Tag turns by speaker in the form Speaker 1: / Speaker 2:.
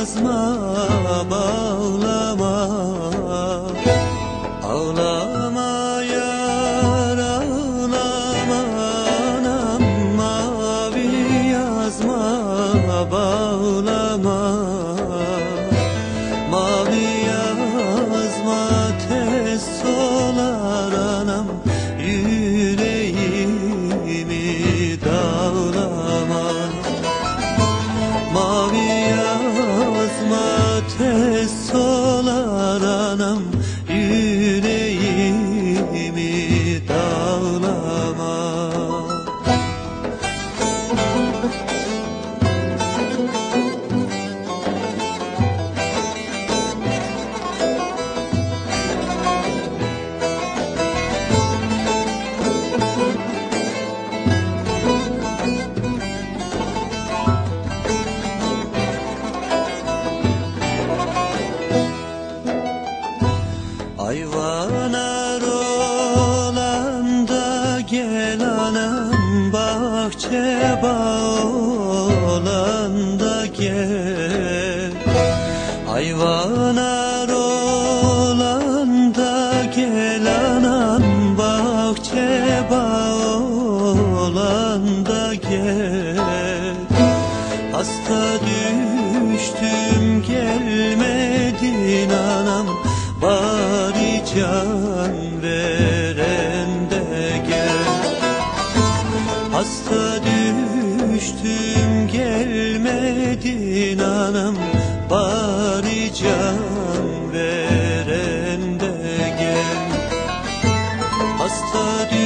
Speaker 1: yazma, bağlama. Ağlama yar, ağlama anam, mavi yazma, bağlama. Mavi yazma tez solar anam, yüreğimi dağlama. Mavi yazma tez solar anam, yüreğimi dağlama. Ayvanar olanda gel anam, bahçe bağ olanda gel. Ayvanar olanda gel anam, bahçe bağ olanda gel. Hasta düştüm gelmedin anam, bari can veren de gel. Hasta düştüm gelmedin anam, bari can veren de gel. Hasta